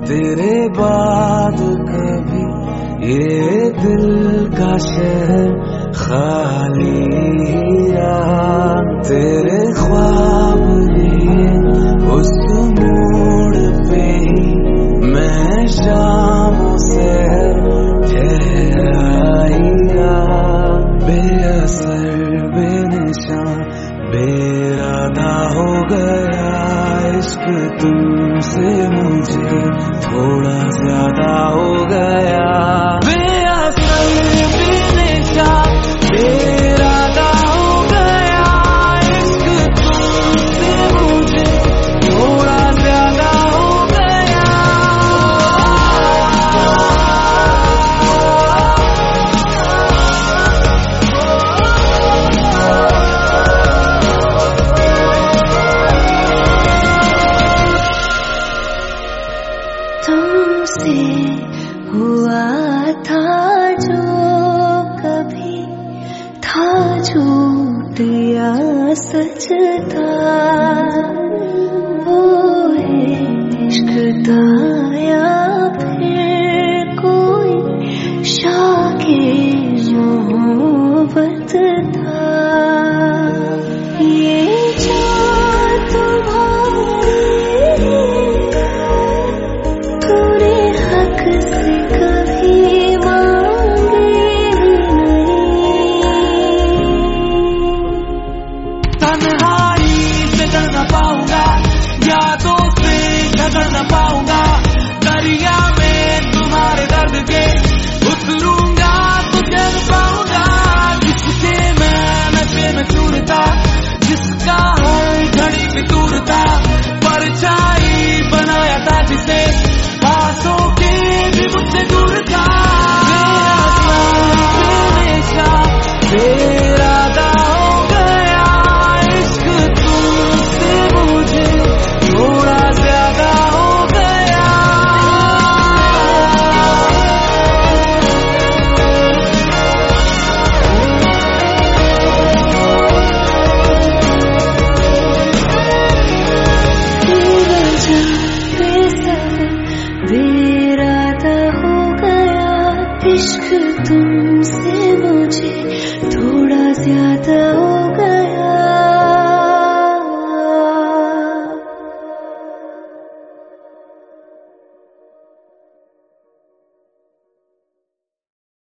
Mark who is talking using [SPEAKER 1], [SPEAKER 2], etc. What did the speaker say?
[SPEAKER 1] तेरे बाद कभी ये दिल का शहर खाली रहा। तेरे ख्वाब लिए उस मोड़ पे ही मैं शामों से ठहराई रहा। बेअसर बेनिशान बेइरादा हो गया इश्क तुमसे मुझे थोड़ा ज्यादा हो गया। बेअसर बेनिशान बेइरादा हो गया इश्क तुमसे मुझे थोड़ा ज्यादा हो गया।
[SPEAKER 2] तुमसे हुआ था जो कभी था झूठ या सच था, वो इश्क था या फिर कोई शाके मोहब्बत था। ये जान तुम्हारी तूने हक से कभी मांगी नहीं।
[SPEAKER 1] तन्हाई से डर न पाऊंगा, यादों से डर न पाऊंगा। दरिया में तुम्हारे दर्द के उतरूंगा तो चल पाऊंगा। जिसके मैं नशे में चूर था, जिसका हर घड़ी पे दूर था, परछाई बनाया था जिसे पासों के भी मुझसे दूर था। बेइरादा हो गया इश्क तुमसे मुझे थोड़ा ज्यादा हो गया।
[SPEAKER 2] बेइरादा हो गया इश्क तुमसे मुझे थोड़ा ज्यादा हो